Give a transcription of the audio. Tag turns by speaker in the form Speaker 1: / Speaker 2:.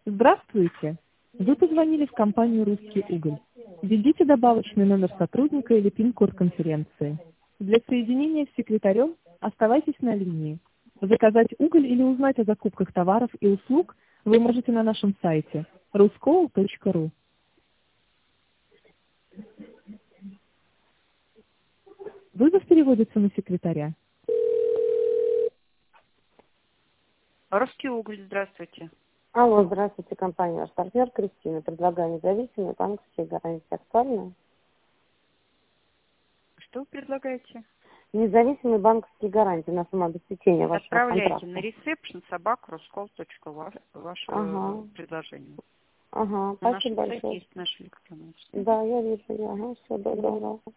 Speaker 1: Здравствуйте! Вы позвонили в компанию «Русский уголь». Введите добавочный номер сотрудника или пин-код конференции. Для соединения с секретарем оставайтесь на линии. Заказать уголь или узнать о закупках товаров и услуг вы можете на нашем сайте ruskool.ru. Вызов переводится на секретаря.
Speaker 2: Русский уголь, здравствуйте.
Speaker 3: Алло, здравствуйте, компания «Ваш партнер» Кристина. Предлагаю независимые банковские гарантии. Актуально?
Speaker 2: Что вы предлагаете?
Speaker 3: Независимые банковские гарантии на самообеспечение вашего
Speaker 2: Отправляйте
Speaker 3: контракта.
Speaker 2: на reception собака.ruskol.ru ваше предложение.
Speaker 3: Ага,
Speaker 2: На
Speaker 3: спасибо
Speaker 2: нашем сайте
Speaker 3: большое.
Speaker 2: есть наш электронный адрес.
Speaker 3: Да, я вижу. Ага, все, доброго.